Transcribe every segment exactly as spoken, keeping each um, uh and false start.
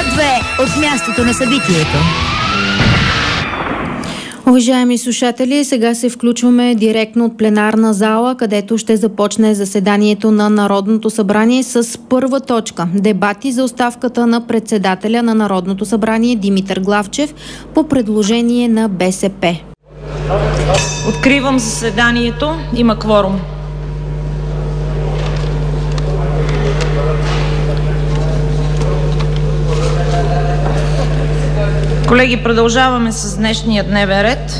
две от мястото на събитието. Уважаеми слушатели, сега се включваме директно от пленарна зала, където ще започне заседанието на Народното събрание с първа точка – дебати за оставката на председателя на Народното събрание Димитър Главчев по предложение на БСП. Откривам заседанието. Има кворум. Колеги, продължаваме с днешния дневен ред.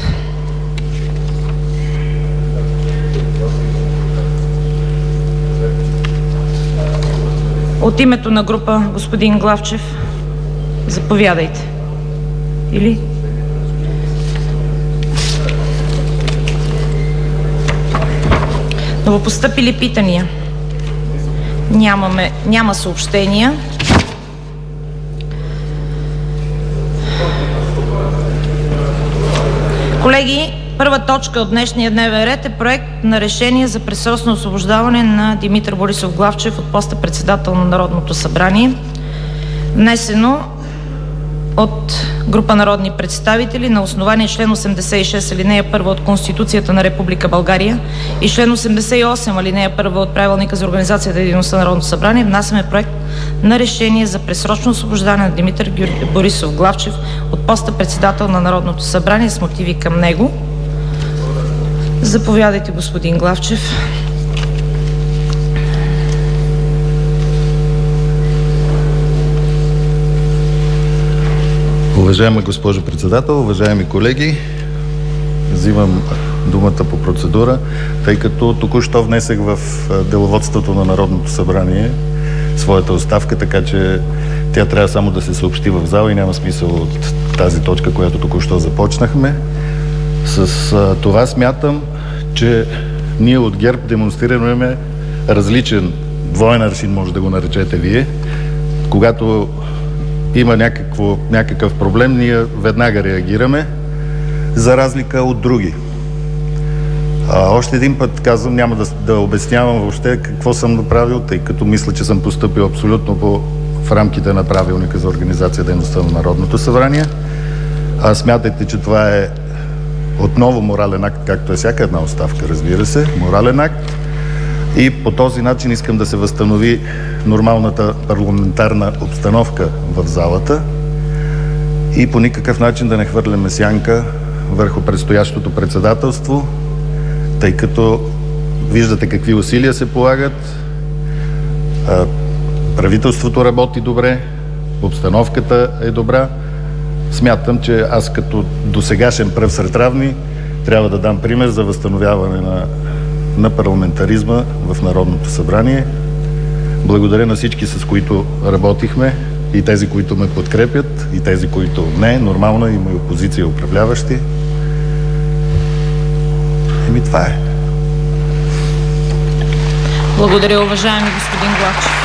От името на група, господин Главчев, заповядайте. Или? Новопостъпили питания? Нямаме, няма съобщения. Колеги, първа точка от днешния дневен ред е проект на решение за предсрочно освобождаване на Димитър Борисов Главчев от поста председател на Народното събрание, внесено от група народни представители на основание член осемдесет и шест алинея първа от Конституцията на Република България и член осемдесет и осем алинея първа от Правилника за организацията и дейността на Народното събрание. Внасяме проект на решение за предсрочно освобождаване на Димитър Борисов Главчев от поста председател на Народното събрание с мотиви към него. Заповядайте, господин Главчев. Уважаема госпожо председател, уважаеми колеги, взимам думата по процедура, тъй като току-що внесех в деловодството на Народното събрание своята оставка, така че тя трябва само да се съобщи в зала и няма смисъл от тази точка, която току-що започнахме. С а, това смятам, че ние от ГЕРБ демонстрираме различен, двоен аршин, може да го наречете вие. Когато има някакво, някакъв проблем, ние веднага реагираме, за разлика от други. А, още един път казвам, няма да, да обяснявам въобще какво съм направил, тъй като мисля, че съм постъпил абсолютно по, в рамките на Правилника за организация и дейността на Народното събрание. А смятайте, че това е отново морален акт, както е всяка една оставка, разбира се, морален акт. И по този начин искам да се възстанови нормалната парламентарна обстановка в залата и по никакъв начин да не хвърляме сянка върху предстоящото председателство, тъй като виждате какви усилия се полагат. Правителството работи добре, обстановката е добра. Смятам, че аз като досегашен пръв сред равни трябва да дам пример за възстановяване на на парламентаризма в Народното събрание. Благодаря на всички, с които работихме, и тези, които ме подкрепят, и тези, които не. Нормално има и опозиция, и управляващи. Еми, това е. Благодаря, уважаеми господин Главчев.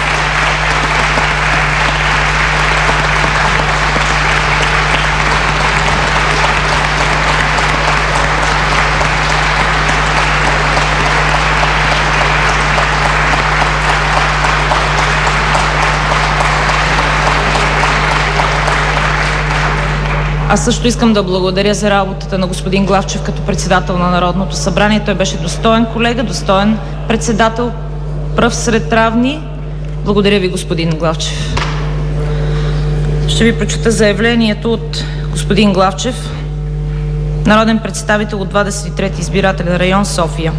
Аз също искам да благодаря за работата на господин Главчев като председател на Народното събрание. Той беше достоен колега, достоен председател, пръв сред равни. Благодаря ви, господин Главчев. Ще ви прочета заявлението от господин Главчев, народен представител от двадесет и трети избирателен район, София.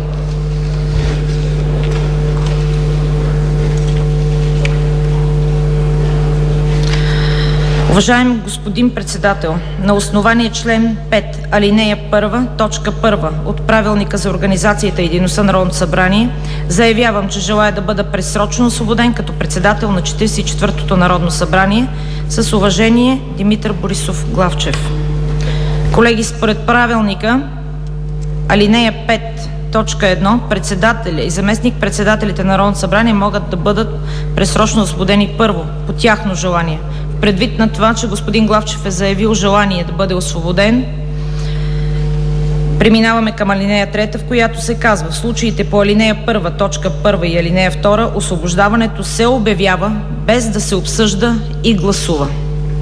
Уважаеми господин председател, на основание член пет, алинея първа, точка първа от Правилника за организацията и дейността на Народното събрание, заявявам, че желая да бъда предсрочно освободен като председател на четиридесет и четвъртото Народно събрание. С уважение, Димитър Борисов Главчев. Колеги, според Правилника, алинея пет, точка едно, председателя и заместник-председателите на Народното събрание могат да бъдат предсрочно освободени първо, по тяхно желание. Предвид на това, че господин Главчев е заявил желание да бъде освободен, преминаваме към алинея трета, в която се казва: в случаите по алинея първа, точка първа и алинея втора, освобождаването се обявява без да се обсъжда и гласува.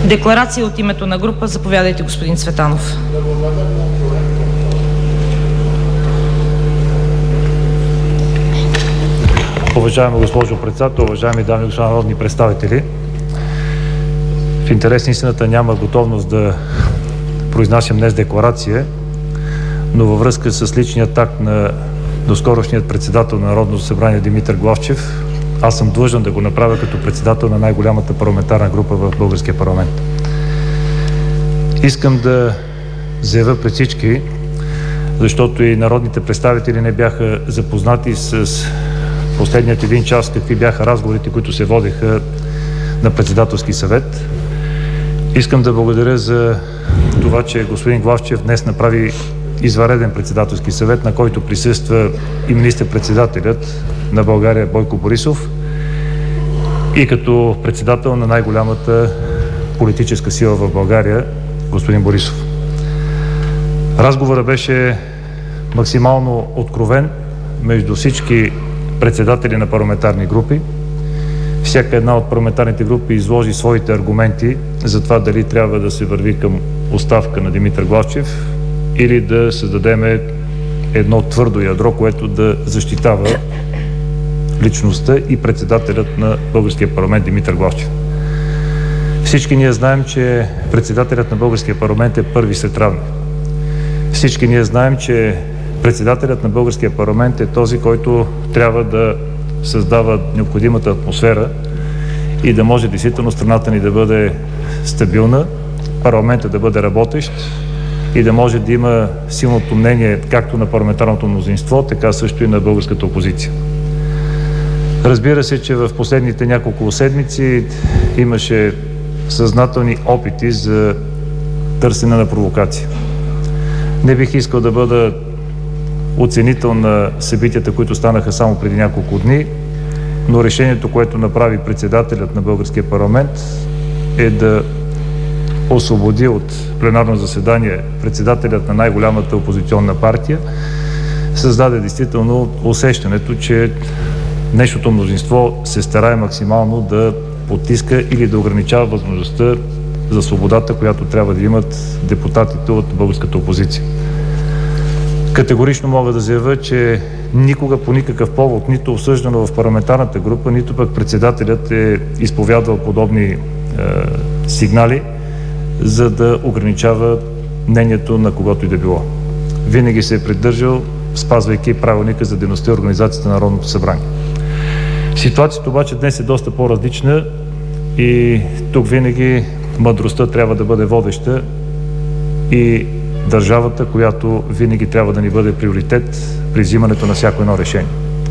Декларация от името на група. Заповядайте, господин Цветанов. Уважаема госпожо председател, уважаеми дами и господа народни представители, в интерес на истината няма готовност да произнасям днес декларация, но във връзка с личният акт на доскорошният председател на Народното събрание Димитър Главчев, аз съм длъжен да го направя като председател на най-голямата парламентарна група в българския парламент. Искам да заявя пред всички, защото и народните представители не бяха запознати с последният един час какви бяха разговорите, които се водеха на председателски съвет. Искам да благодаря за това, че господин Главчев днес направи извънреден председателски съвет, на който присъства и министър-председателят на България Бойко Борисов и като председател на най-голямата политическа сила в България господин Борисов. Разговорът беше максимално откровен между всички председатели на парламентарни групи. Всяка една от парламентарните групи изложи своите аргументи за това дали трябва да се върви към оставка на Димитър Главчев или да създадем едно твърдо ядро, което да защитава личността и председателят на българския парламент Димитър Главчев. Всички ние знаем, че председателят на българския парламент е първи сред равни. Всички ние знаем, че председателят на българския парламент е този, който трябва да създава необходимата атмосфера и да може действително страната ни да бъде стабилна, парламентът да бъде работещ и да може да има силното мнение както на парламентарното мнозинство, така също и на българската опозиция. Разбира се, че в последните няколко седмици имаше съзнателни опити за търсене на провокация. Не бих искал да бъда оценител на събитията, които станаха само преди няколко дни, но решението, което направи председателят на българския парламент, е да освободи от пленарно заседание председателят на най-голямата опозиционна партия, създаде действително усещането, че днешното мнозинство се старае максимално да потиска или да ограничава възможността за свободата, която трябва да имат депутатите от българската опозиция. Категорично мога да заявя, че никога по никакъв повод, нито осъждано в парламентарната група, нито пък председателят е изповядвал подобни е, сигнали, за да ограничава мнението на когото и да било. Винаги се е придържал, спазвайки правилника за дейността и организацията на Народното събрание. Ситуацията обаче днес е доста по-различна и тук винаги мъдростта трябва да бъде водеща и държавата, която винаги трябва да ни бъде приоритет при взимането на всяко едно решение.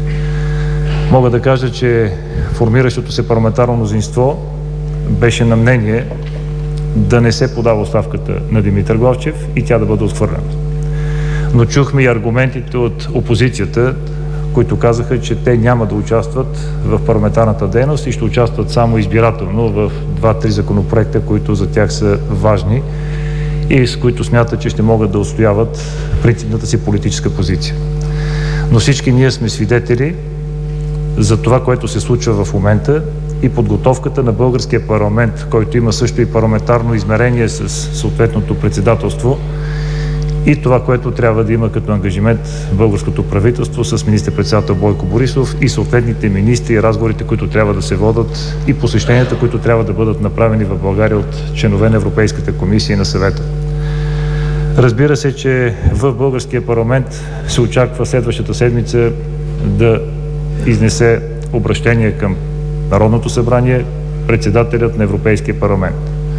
Мога да кажа, че формиращото се парламентарно мнозинство беше на мнение да не се подава оставката на Димитър Главчев и тя да бъде отхвърлена. Но чухме и аргументите от опозицията, които казаха, че те няма да участват в парламентарната дейност и ще участват само избирателно в два-три законопроекта, които за тях са важни и с които смятат, че ще могат да отстояват принципната си политическа позиция. Но всички ние сме свидетели за това, което се случва в момента и подготовката на българския парламент, който има също и парламентарно измерение с съответното председателство, и това, което трябва да има като ангажимент българското правителство с министър-председател Бойко Борисов и съответните министри и разговорите, които трябва да се водят и посещенията, които трябва да бъдат направени в България от членове на Европейската комисия и на съвета. Разбира се, че в българския парламент се очаква следващата седмица да изнесе обращение към Народното събрание председателят на Европейския парламент.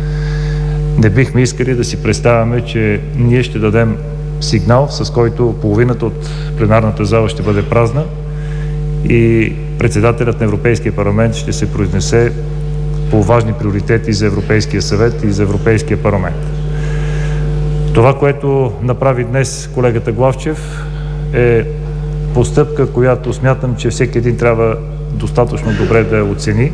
Не бихме искали да си представяме, че ние ще дадем сигнал, с който половината от пленарната зала ще бъде празна и председателят на Европейския парламент ще се произнесе по важни приоритети за Европейския съвет и за Европейския парламент. Това, което направи днес колегата Главчев, е постъпка, която смятам, че всеки един трябва достатъчно добре да оцени.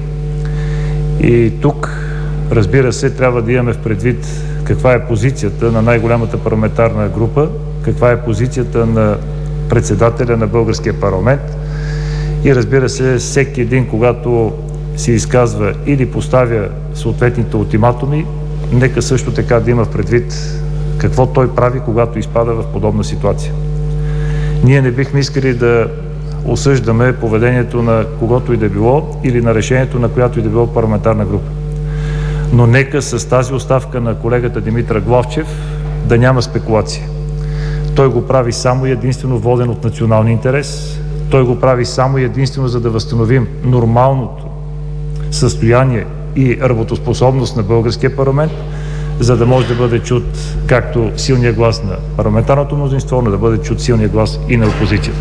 И тук, разбира се, трябва да имаме в предвид каква е позицията на най-голямата парламентарна група, каква е позицията на председателя на българския парламент и, разбира се, всеки един, когато се изказва или поставя съответните ултиматуми, нека също така да има в предвид какво той прави, когато изпада в подобна ситуация. Ние не бихме искали да осъждаме поведението на когото и да било или на решението на която и да било парламентарна група. Но нека с тази оставка на колегата Димитър Главчев да няма спекулация. Той го прави само и единствено воден от националния интерес. Той го прави само и единствено за да възстановим нормалното състояние и работоспособност на българския парламент, за да може да бъде чут както силния глас на парламентарното мнозинство, но да бъде чут силния глас и на опозицията.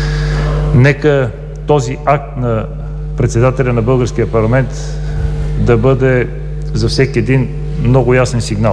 Нека този акт на председателя на българския парламент да бъде за всеки един много ясен сигнал.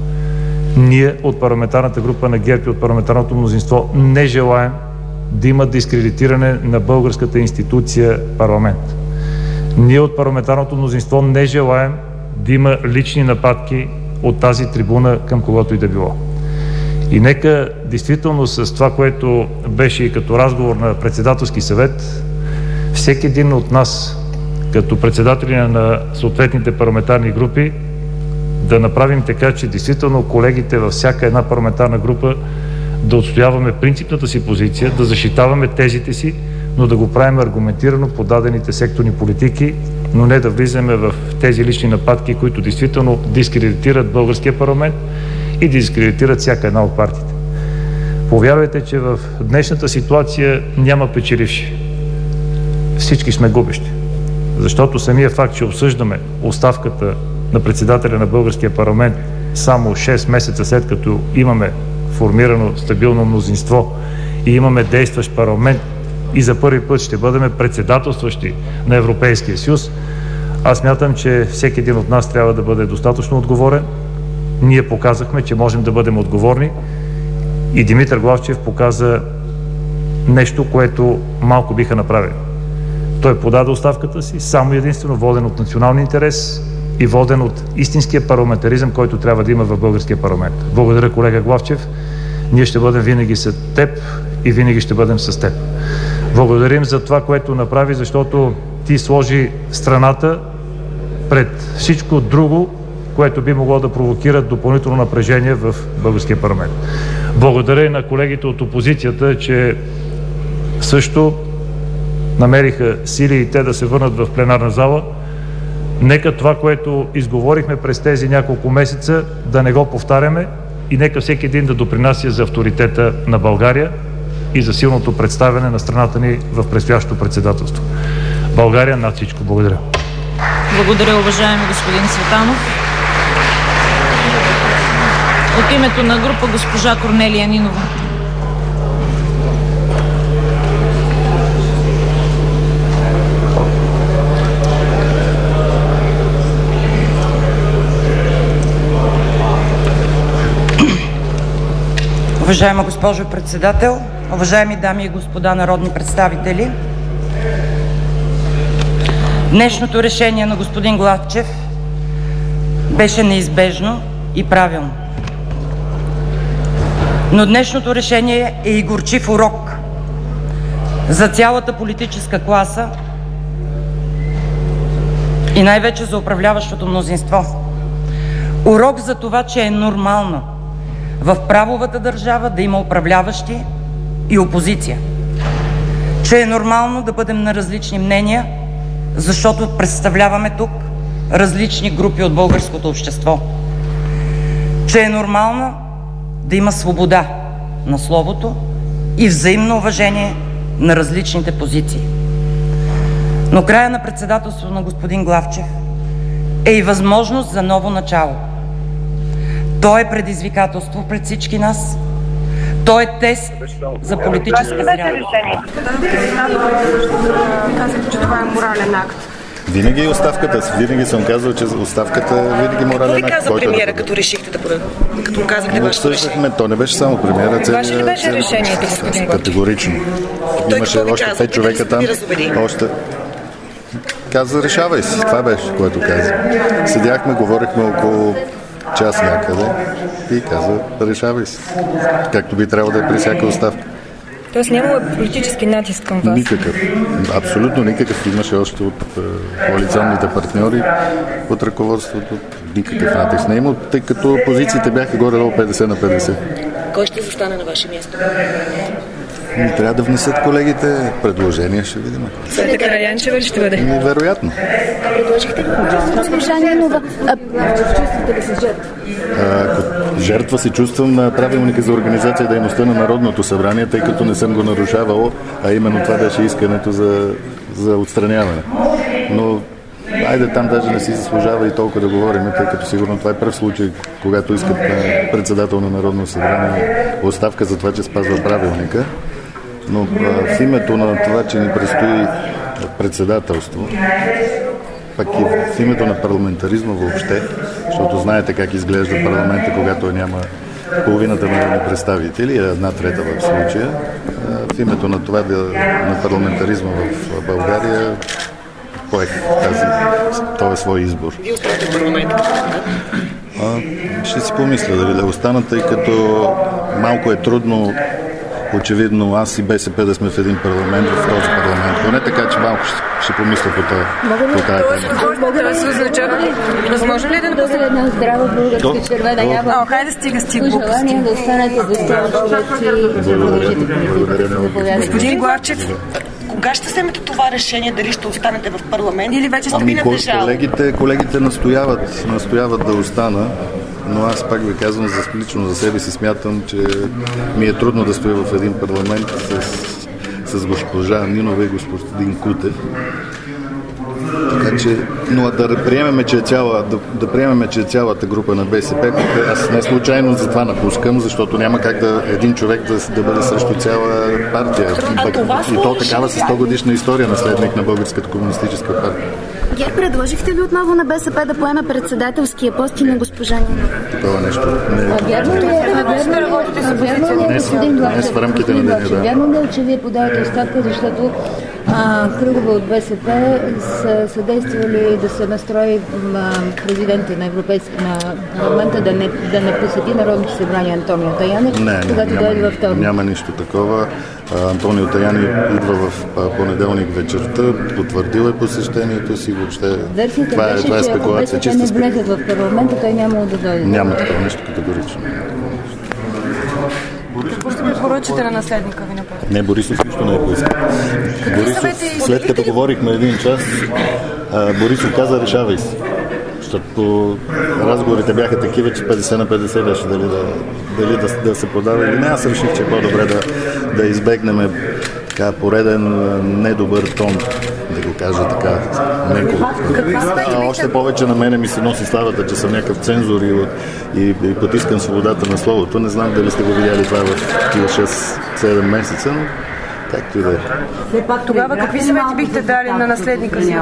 Ние от парламентарната група на ГЕРБ и от парламентарното мнозинство не желаем да има дискредитиране на българската институция парламент. Ние от парламентарното мнозинство не желаем да има лични нападки от тази трибуна към когото и да било. И нека действително с това, което беше и като разговор на председателски съвет, всеки един от нас, като председатели на съответните парламентарни групи, да направим така, че действително колегите във всяка една парламентарна група да отстояваме принципната си позиция, да защитаваме тезите си, но да го правим аргументирано по дадените секторни политики, но не да влизаме в тези лични нападки, които действително дискредитират българския парламент и дискредитират всяка една от партиите. Повярвайте, че в днешната ситуация няма печеливши. Всички сме губещи. Защото самия факт, че обсъждаме оставката на председателя на българския парламент само шест месеца след като имаме формирано стабилно мнозинство и имаме действащ парламент и за първи път ще бъдем председателстващи на Европейския съюз, аз смятам, че всеки един от нас трябва да бъде достатъчно отговорен. Ние показахме, че можем да бъдем отговорни и Димитър Главчев показа нещо, което малко биха направили. Той подаде оставката си само единствено воден от националния интерес и воден от истинския парламентаризъм, който трябва да има в българския парламент. Благодаря, колега Главчев. Ние ще бъдем винаги с теб и винаги ще бъдем с теб. Благодарим за това, което направи, защото ти сложи страната пред всичко друго, което би могло да провокира допълнително напрежение в българския парламент. Благодаря и на колегите от опозицията, че също намериха сили и те да се върнат в пленарна зала. Нека това, което изговорихме през тези няколко месеца, да не го повтаряме и нека всеки един да допринася за авторитета на България и за силното представяне на страната ни в предстоящото председателство. България над всичко. Благодаря. Благодаря, уважаеми господин Цветанов. От името на група госпожа Корнелия Нинова. Уважаема госпожо председател, уважаеми дами и господа народни представители, днешното решение на господин Главчев беше неизбежно и правилно. Но днешното решение е и горчив урок за цялата политическа класа и най-вече за управляващото мнозинство. Урок за това, че е нормално в правовата държава да има управляващи и опозиция. Че е нормално да бъдем на различни мнения, защото представляваме тук различни групи от българското общество. Че е нормално да има свобода на словото и взаимно уважение на различните позиции. Но края на председателството на господин Главчев е и възможност за ново начало. То е предизвикателство пред всички нас. То е тест за политическа зрялост. Казах, че това е морален акт. Винаги оставката, винаги съм казал, че оставката е винаги морален акт. Какво ви каза премиера, да... като решихте да подадете? Като му казахте вашето решение? То не беше само премиера. Ваше ли беше решението, господин Главчев? Категорично. Той имаше още пет човека там. Още... Каза, решавай си. Това беше, което каза. Седяхме, говорихме около час някъде и каза, решавай си. Както би трябвало да е при всяка оставка. Тоест няма политически натиск към вас? Никакъв. Абсолютно никакъв. Имаше още от е, коалиционните партньори под ръководството. Никакъв натиск не има, тъй като позициите бяха горе-долу петдесет на петдесет. Кой ще застане на ваше място? Трябва да внесат колегите предложения, ще видим. Цвета Караянчева ли ще бъде? И, вероятно. Предложихте ли госпожа Нинова? Чувствате ли се жертва? Жертва се чувствам на правилника за организация и дейността на Народното събрание, тъй като не съм го нарушавал, а именно това беше искането за, за отстраняване. Но айде, там даже не си заслужава и толкова да говорим, тъй като сигурно това е пръв случай, когато искат председател на Народно събрание оставка за това, че спазва правилника. Но в името на това, че ни предстои председателство, пък и в името на парламентаризма въобще, защото знаете как изглежда парламента, когато няма половината народни представители, една трета в случая, в името на това, на парламентаризма в България, поех тази, този свой избор. Вие оставате в парламента като кандидат? Ще си помисля дали да остана, тъй като малко е трудно, очевидно, аз и БСП да сме в един парламент, в този парламент. Поне така, че малко ще, ще помисля по тази тема. Мога да се означава ли? Възможно ли да да бъде една здрава българска червена яблока? О, хайде стига с тия желание да останете достойни човеци и да продължите политиката. Господин Главчев, кога ще вземете това решение, дали ще останете в парламент или вече сте ами, минали жал? Колегите, колегите настояват, настояват да остана, но аз пак ви казвам, за, лично за себе си смятам, че ми е трудно да стоя в един парламент с, с госпожа Нинова и господин Кутев. Така че, но да приемеме, че е цяла, да, да приемеме, че е цялата група на БСП, аз не случайно за това напускам, защото няма как да един човек да, да бъде срещу цяла партия. Пък, и то такава с сто годишна история, наследник на Българската комунистическа партия. Гер, предложихте ли отново на БСП да поеме председателския пост и на госпожа Нинова? Това нещо не А вярно ли е, господин Главчев, в рамките на деня, да. Вярно ли е, че вие подавате оставка, защото а, кръгове от БСП са съдействали да се настрои а, президента на Европейския на парламента да не, да не посети Народното събрание Антонио Таянов, не, когато няма, дойде във вторник? Няма нищо такова. Антонио Таяни идва в понеделник вечерта, потвърдил е посещението си, въобще Версията това е, беше, това е че спекулация. ако БСП не влезе в парламента, той няма да дойде. Няма такова нещо категорично. Какво ще препоръчате на наследника ви напред? Не, Борисов нищо не е поискал. Борисов, след като говорихме един час, Борисов каза, решавай се. Защото разговорите бяха такива, че петдесет на петдесет беше дали да, дали да, да се подава или не. Аз реших, че е по-добре да, да избегнем така пореден недобър тон, да го кажа така. Неко. А още повече на мене ми се носи славата, че съм някакъв цензор и, и, и потискам свободата на словото. Не знам дали сте го видяли това в тия шест-седем месеца, но както и да е. Тогава какви съвети бихте дали на наследника си?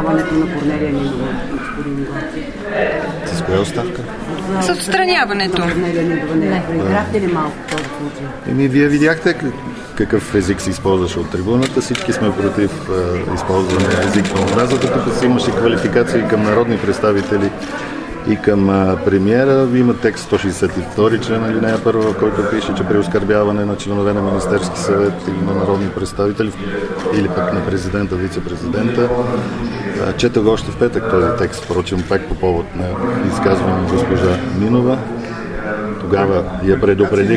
С коя оставка? С отстраняването. Не, играхте ли малко този случай? Еми, вие видяхте какъв език се използваше от трибуната. Всички сме против е, използване език на омразата. Тук си имаше квалификации към народни представители и към а, премиера. Има текст сто шейсет и втори член, алинея първа, в който пише, че при оскърбяване на членове на Министерски съвет или на народни представители или пък на президента, вице-президента. Чета го още в петък този текст, впрочем, пак по повод на изказване на госпожа Нинова. Тогава я предупредих.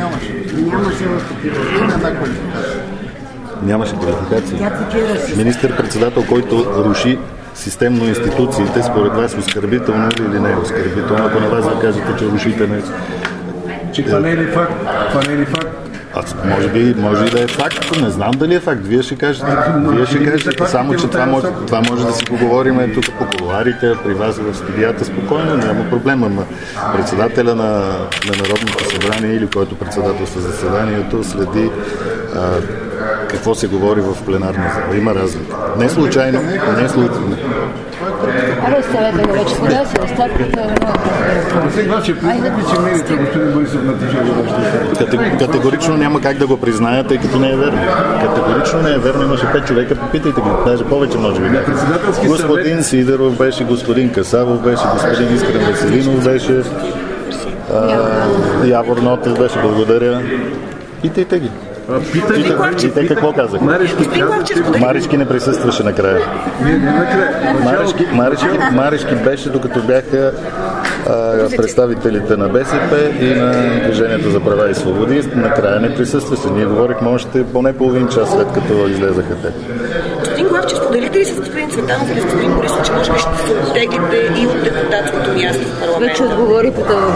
Нямаше квалификация. Министър-председател, който руши системно институциите, според вас оскърбително или не е оскърбително? Ако на вас да кажете, че рушите не... Че това не е ли факт? Това не е ли факт? Аз, може би, може и да е факт, не знам дали е факт. Вие ще кажете, вие ще кажете. Само, че това може, това може да си поговорим тук по колоарите, при вас в студията, спокойно, няма проблема. Председателя на, на Народното събрание или който председателства заседанието следи а, какво се говори в пленарна зала. Има разлика. Не случайно, не случайно. Аре, съвета го вече подава си оставката. Сега ще признаете, че мерите господин Борисов натежава вашето. Категорично няма как да го призная, тъй като не е верно. Категорично не е верно. Имаше пет човека, попитайте ги. Даже повече може би. Господин Сидеров беше, господин Касавов беше, господин Искрен Веселинов беше, а, Явор Нотев беше. Благодаря. Питайте ги. И те какво казах? Маришки не присъстваше накрая. Марешки, Марешки, Марешки беше докато бяха а, представителите на БСП и на Движението за права и свободи. Накрая не присъстваше. Ние говорихме още поне половин час след като излезаха те. Господин Главчев, споделите ли с господин Цветанов или с господин Борисов, че може би ще се оттеглите и от депутатското място в парламента? Вече отговори по това.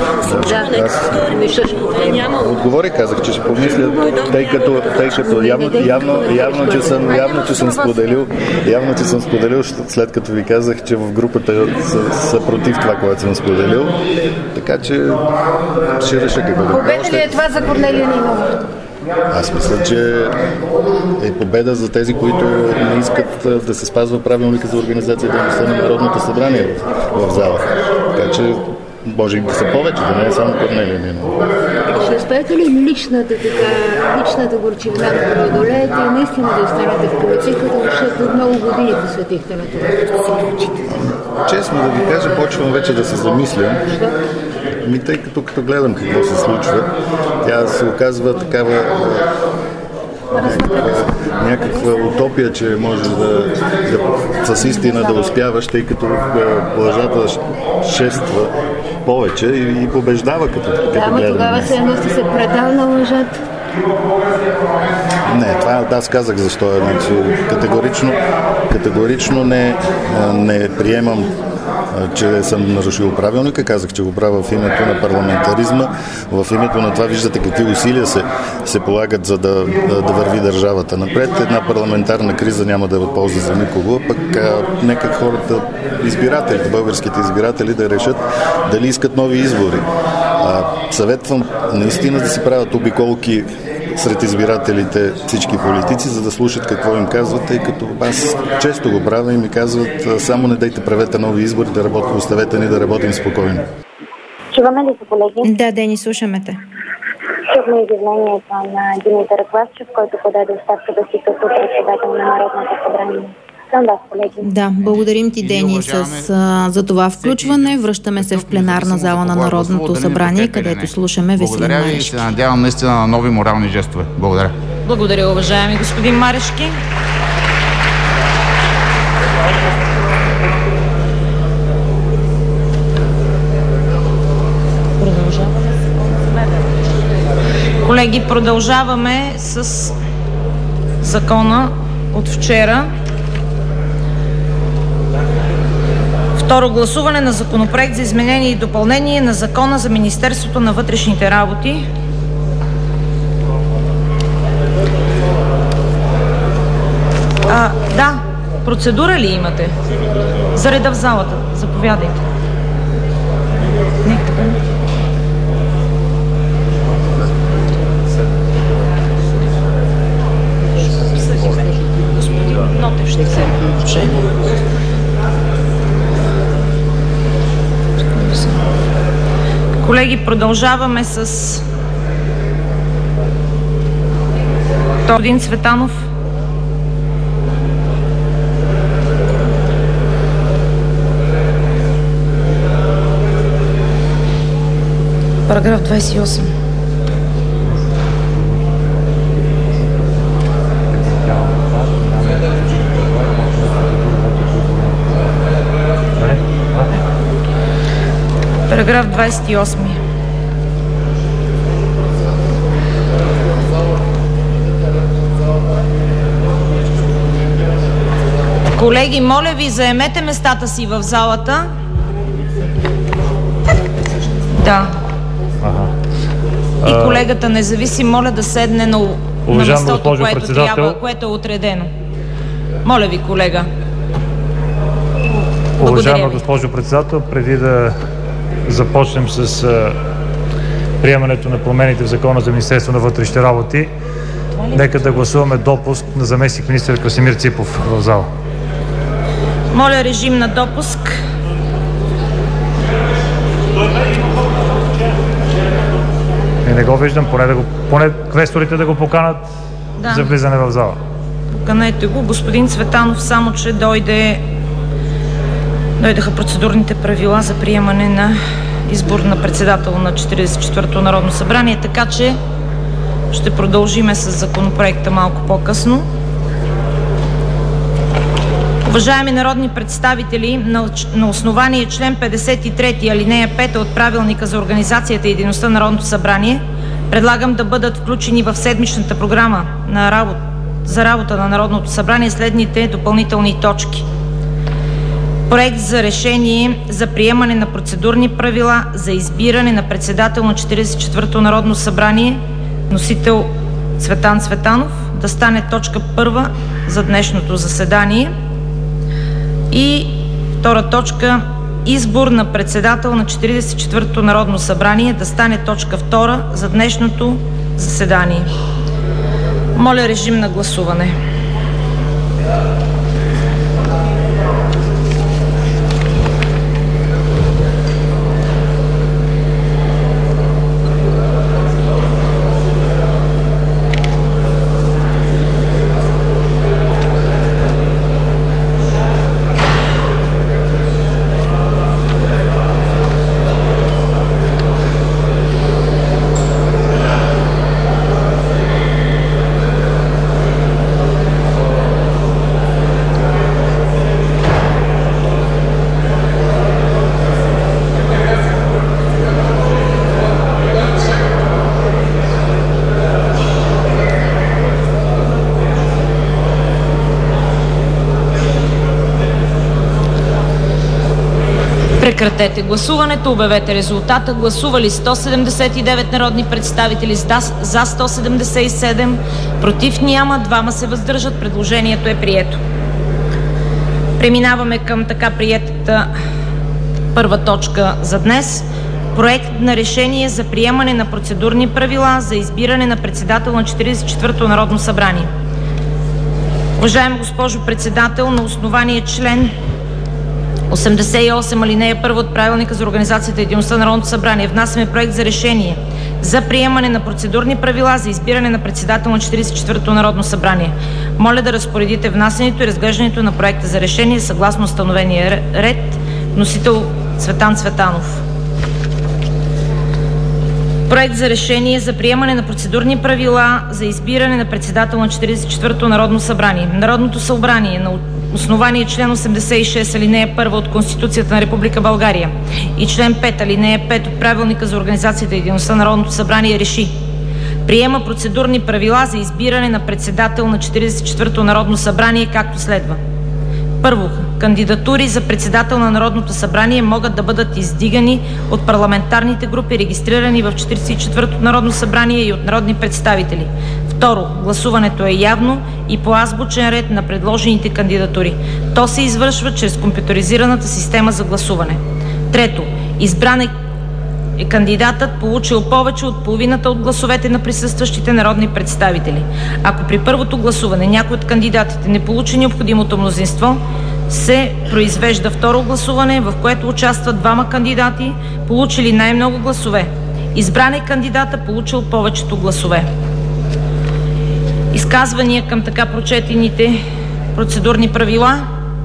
Да. Отговорих, казах, че ще помисля, тъй като, тъй като явно, явно, явно, че съм, явно, че съм споделил, явно, че съм споделил, след като ви казах, че в групата са, са против това, което съм споделил. Така че ще реша какво да. Победа ли е това за Корнелия Нинова? Аз мисля, че е победа за тези, които не искат да се спазва правилника за организация и дейността на Народното събрание в, в зала. Така че може и да са повече, да не е само Корнелия Нинова. Ще успеете ли личната, така, личната горчивина да преодолеете и наистина да останете в политиката, защото много години посветихте на това? Честно да ви кажа, почвам вече да се замисля. Ми, тъй като като гледам какво се случва, тя се оказва такава някаква, някаква утопия, че може да, да с истина да успяваш, тъй като лъжата шества повече и, и побеждава като, като да, гледам. Да, тогава се едно сте се предал на лъжата. Не, това аз казах защо е. Значи, категорично, категорично не, не приемам, че съм нарушил правилника. Казах, че го правя в името на парламентаризма. В името на това виждате какви усилия се, се полагат, за да, да, да върви държавата напред. Една парламентарна криза няма да е от полза за никого, пък а, нека хората, избирателите, българските избиратели да решат дали искат нови избори. А, съветвам наистина да си правят обиколки сред избирателите всички политици, за да слушат какво им казват, тъй като аз често го правя и ми казват: само не дайте, правете нови избори, да работим, оставете ни да работим спокойно. Чуваме ли се, колеги? Да, Дени, слушаме те. Чухме изявлението на Димитър Главчев, който подаде оставката си като председател на Народното събрание. Към вас, колеги. Да, благодарим ти, Дени, с, а, за това включване. Връщаме се в пленарна зала на Народното събрание, където слушаме Веселин Марешки. Благодаря ви и се надявам наистина на нови морални жестове. Благодаря. Благодаря, уважаеми господин Марешки. Колеги, продължаваме с закона от вчера. Второ гласуване на Законопроект за изменение и допълнение на Закона за Министерството на вътрешните работи. А, да, процедура ли имате? За реда в залата. Заповядайте. Нека да. Господин Нотев ще се включи. Колеги, продължаваме с господин Цветанов. Параграф двадесет и осем. Параграф двадесет и осем. Колеги, моля ви, заемете местата си в залата. Да. И колегата независим, моля да седне на, на местото, което трябва, което е отредено. Моля ви, колега. Уважаема госпожо председател, преди да започнем с а, приемането на промените в Закона за Министерство на вътрешните работи, нека да гласуваме допуск на заместник министър Красимир Ципов в зала. Моля, режим на допуск. Не, не го виждам, поне, да го, поне квесторите да го поканат да. За влизане в зала. Поканете го. Господин Цветанов, само че дойде дойдеха процедурните правила за приемане на избор на председател на четиридесет и четвъртото Народно събрание, така че ще продължиме с законопроекта малко по-късно. Уважаеми народни представители, на основание член петдесет и трети, алинея пета от Правилника за организацията и дейността на Народното събрание, предлагам да бъдат включени в седмичната програма на работа, за работа на Народното събрание следните допълнителни точки. Проект за решение за приемане на процедурни правила за избиране на председател на четиридесет и четвъртото Народно събрание, носител Цветан Цветанов, да стане точка първа за днешното заседание. И втора точка, избор на председател на четиридесет и четвъртото Народно събрание, да стане точка втора за днешното заседание. Моля, режим на гласуване. Прекратете гласуването, обявете резултата. Гласували сто седемдесет и девет народни представители, за сто седемдесет и седем, против няма, двама се въздържат. Предложението е прието. Преминаваме към така приетата първа точка за днес. Проект на решение за приемане на процедурни правила за избиране на председател на четиридесет и четвъртото Народно събрание. Уважаема госпожо Председател, на основание член осемдесет и осем, алинея първа от Правилника за организацията и дейността на Народното събрание внасяме проект за решение за приемане на процедурни правила за избиране на председател на четиридесет и четвъртото Народно събрание. Моля да разпоредите внасянето и разглеждането на проекта за решение съгласно установения ред. Носител Цветан Цветанов. Проект за решение за приемане на процедурни правила за избиране на председател на четиридесет и четвъртото Народно събрание. Народното събрание на основание член осемдесет и шест, алинея първа от Конституцията на Република България и член пет, алинея пет от Правилника за организацията и дейността на Народното събрание реши: приема процедурни правила за избиране на председател на четиридесет и четвъртото Народно събрание, както следва. Първо, кандидатури за председател на Народното събрание могат да бъдат издигани от парламентарните групи, регистрирани в четиридесет и четвъртото Народно събрание, и от народни представители. Второ, гласуването е явно и по азбучен ред на предложените кандидатури. То се извършва чрез компютъризираната система за гласуване. Трето, избран е е кандидатът, получил повече от половината от гласовете на присъстващите народни представители. Ако при първото гласуване някой от кандидатите не получи необходимото мнозинство, се произвежда второ гласуване, в което участват двама кандидати, получили най-много гласове. Избран е кандидата, получил повечето гласове. Изказвания към така прочетените процедурни правила?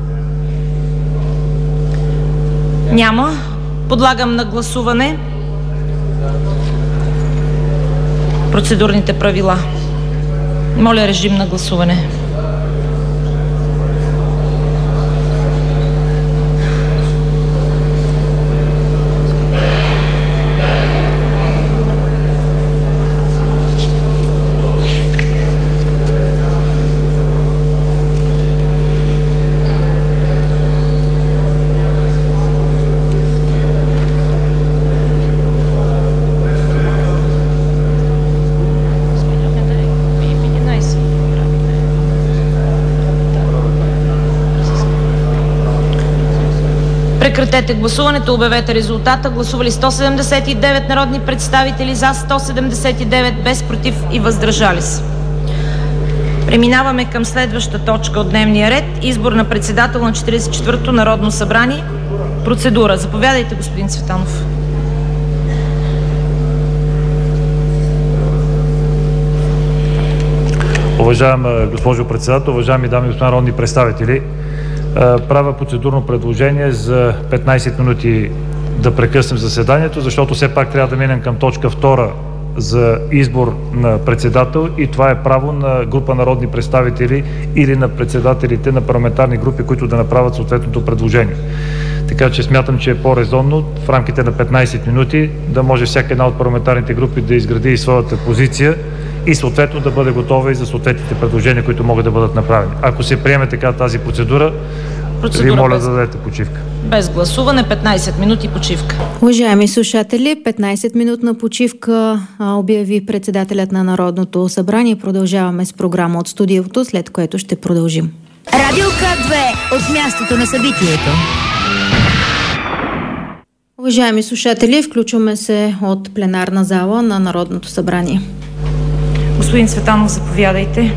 Няма. Подлагам на гласуване процедурните правила. Моля, режим на гласуване. Прекратете гласуването, обявете резултата. Гласували сто седемдесет и девет народни представители, за сто седемдесет и девет, без против и въздържали се. Преминаваме към следваща точка от дневния ред. Избор на председател на четиридесет и четвъртото Народно събрание. Процедура. Заповядайте, господин Цветанов. Уважаема госпожо Председател, уважаеми дами и господа народни представители, правя процедурно предложение за петнайсет минути да прекъснем заседанието, защото все пак трябва да минем към точка втора за избор на председател и това е право на група народни представители или на председателите на парламентарни групи, които да направят съответното предложение. Така че смятам, че е по-резонно в рамките на петнайсет минути да може всяка една от парламентарните групи да изгради своята позиция и съответно да бъде готова и за съответните предложения, които могат да бъдат направени. Ако се приеме така тази процедура, Процедура ви моля без... да дадете почивка. Без гласуване, петнайсет минути почивка. Уважаеми слушатели, петнайсет минутна почивка обяви председателят на Народното събрание. Продължаваме с програма от студиото, след което ще продължим. Радио К две от мястото на събитието. Уважаеми слушатели, включваме се от пленарна зала на Народното събрание. Господин Цветанов, заповядайте.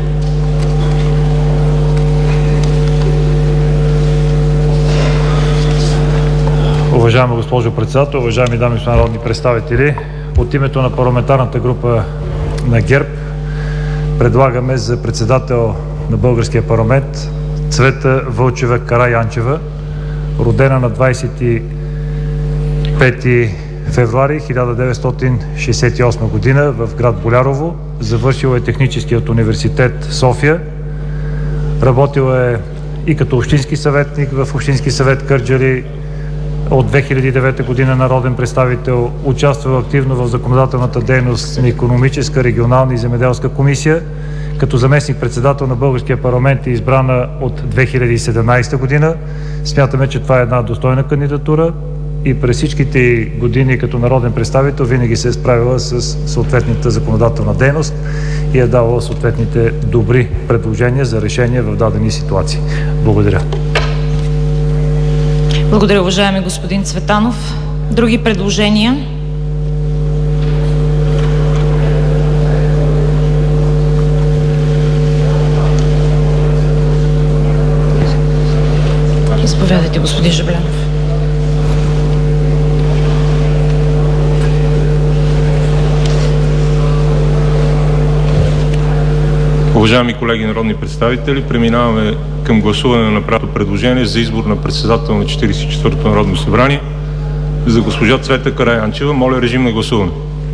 Уважаема госпожо председател, уважаеми дами и народни представители, от името на парламентарната група на ГЕРБ предлагаме за председател на българския парламент Цвета Вълчева Караянчева, родена на двайсет и пети февруари хиляда деветстотин шейсет и осма година в град Болярово. Завършила е Техническият университет София. Работила е и като общински съветник в Общински съвет Кърджали. От две хиляди и девета година народен представител, участвал активно в законодателната дейност на Икономическа, регионална и земеделска комисия. Като заместник-председател на българския парламент е избрана от две хиляди и седемнайсета година. Смятаме, че това е една достойна кандидатура и през всичките години като народен представител винаги се е справила с съответната законодателна дейност и е давала съответните добри предложения за решение в дадени ситуации. Благодаря. Благодаря, уважаеми господин Цветанов. Други предложения? Изповядайте, господин Жаблянов. Уважаеми колеги народни представители, преминаваме към гласуване на направеното предложение за избор на председател на четирийсет и четвъртото Народно събрание за госпожа Цвета Караянчева. Моля, режим на гласуване.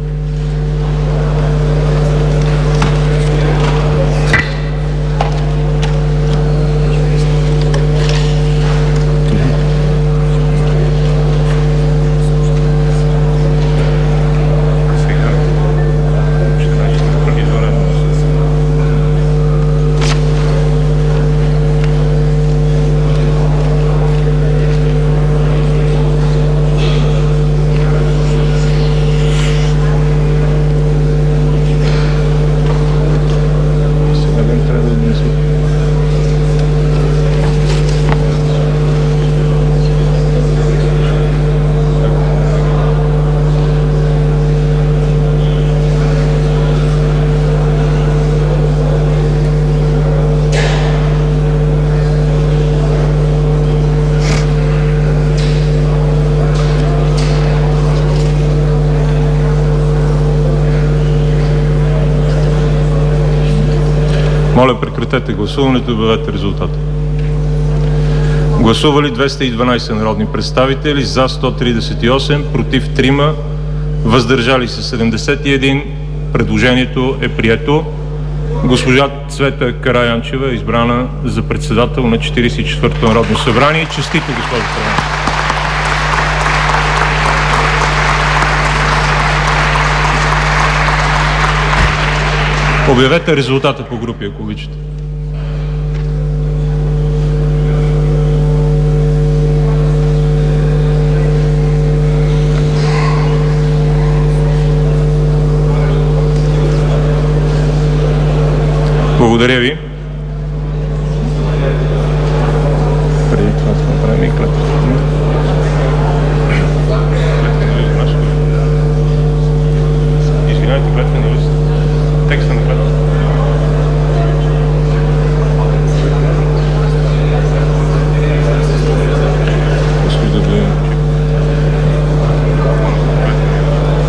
Моля, прекратете гласуването и обявете резултата. Гласували двеста и дванайсет народни представители, за сто тридесет и осем, против трима, въздържали се седемдесет и един. Предложението е прието. Госпожа Цвета Караянчева е избрана за председател на четирийсет и четвъртото Народно събрание. Честито, госпожо Караянчева! Обявете резултата по групи, ако обичате. Благодаря ви. Преди това да направим и клетвата. Извинявайте, клетвения лист. Текста на клетвата.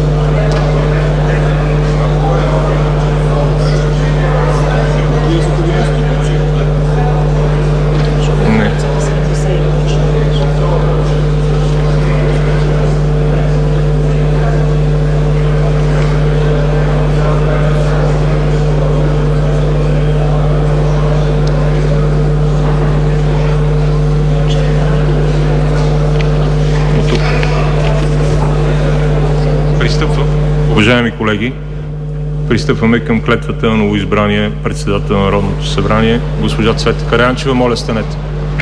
Вие Пристъпвам. Уважаеми колеги, пристъпваме към клетвата на новоизбрания председател на Народното събрание, госпожа Цвета Караянчева. Моля, станете.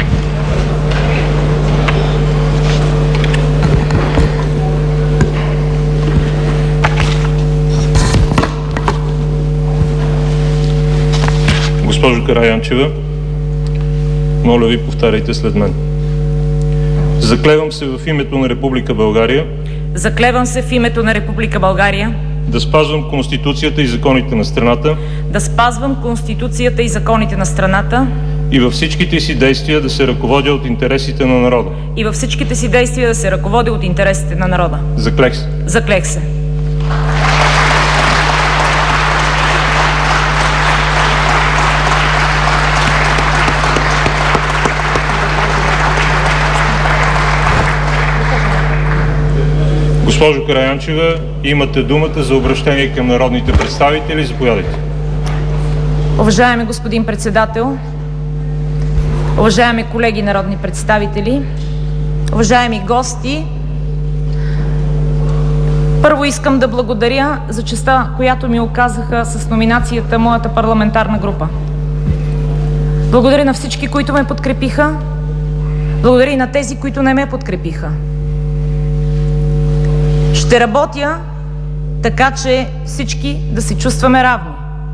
Госпожо Караянчева, моля ви, повтаряйте след мен. Заклевам се в името на Република България. Заклевам се в името на Република България Да спазвам Конституцията и законите на страната. Да спазвам Конституцията и законите на страната. И във всичките си действия да се ръководя от интересите на народа. И във всичките си действия да се ръководя от интересите на народа. Заклех се. Заклех се. Госпожо Караянчева, имате думата за обръщение към народните представители. Заповядайте. Уважаеми господин председател, уважаеми колеги народни представители, уважаеми гости, първо искам да благодаря за честта, която ми оказаха с номинацията моята парламентарна група. Благодаря на всички, които ме подкрепиха. Благодаря и на тези, които не ме подкрепиха. Ще работя така, че всички да се чувстваме равни.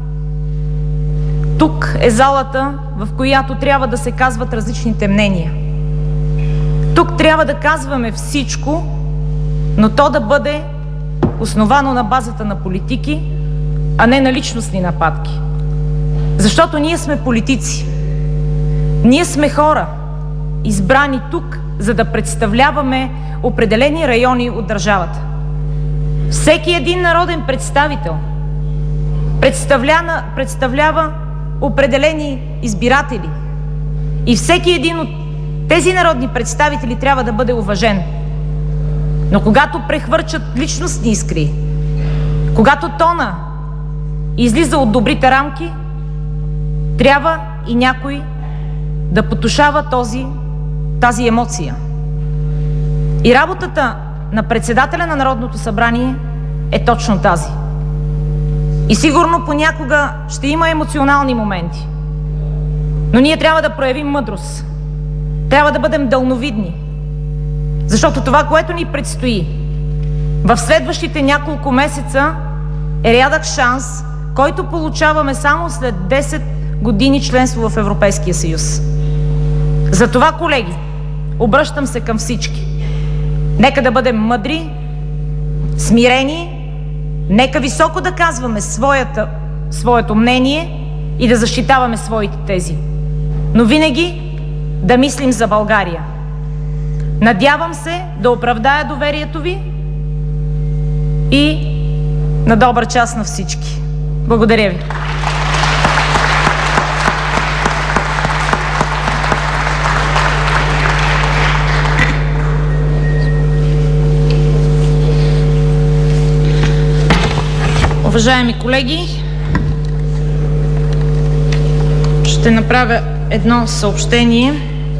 Тук е залата, в която трябва да се казват различните мнения. Тук трябва да казваме всичко, но то да бъде основано на базата на политики, а не на личностни нападки. Защото ние сме политици. Ние сме хора, избрани тук, за да представляваме определени райони от държавата. Всеки един народен представител представлява, представлява определени избиратели. И всеки един от тези народни представители трябва да бъде уважен. Но когато прехвърчат личностни искри, когато тона излиза от добрите рамки, трябва и някой да потушава този, тази емоция. И работата на председателя на Народното събрание е точно тази. И сигурно понякога ще има емоционални моменти. Но ние трябва да проявим мъдрост. Трябва да бъдем дълновидни. Защото това, което ни предстои в следващите няколко месеца, е рядък шанс, който получаваме само след десет години членство в Европейския съюз. Затова, колеги, обръщам се към всички. Нека да бъдем мъдри, смирени, нека високо да казваме своята, своето мнение и да защитаваме своите тези. Но винаги да мислим за България. Надявам се да оправдая доверието ви и на добър час на всички. Благодаря ви. Уважаеми колеги, ще направя едно съобщение.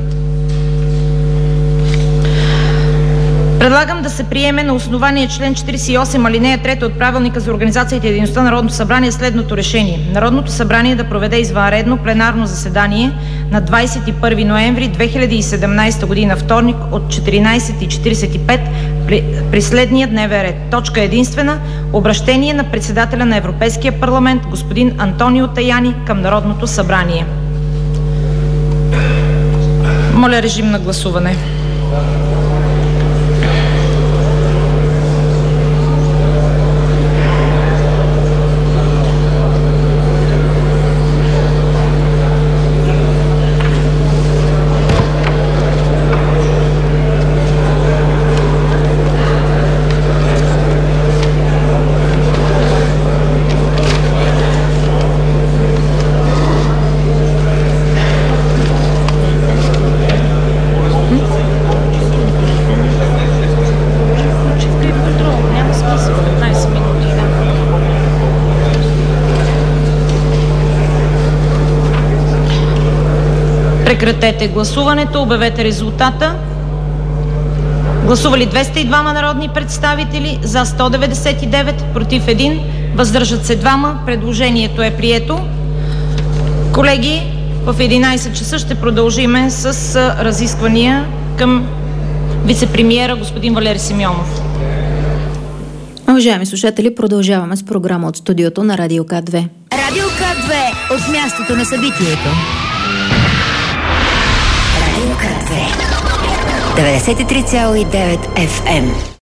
Предлагам да се приеме на основание член четиридесет и осем алинея трета от Правилника за организацията и дейността на Народното събрание следното решение. Народното събрание да проведе извънредно пленарно заседание на двадесет и първи ноември две хиляди и седемнадесета година, вторник, от четиринадесет и четиридесет и пет при, при следния дневен ред. Точка единствена. Обръщение на председателя на Европейския парламент господин Антонио Таяни към Народното събрание. Моля, режим на гласуване. Прекратете гласуването, обявете резултата. Гласували двеста и двама народни представители, за сто деветдесет и девет, против един, въздържат се двама. Предложението е прието. Колеги, в единайсет часа ще продължим с разисквания към вицепремиера господин Валери Симеонов. Уважаеми слушатели, продължаваме с програма от студиото на Радио К две. Радио К две от мястото на събитието. Радио К две деветдесет и три цяло и девет Еф Ем.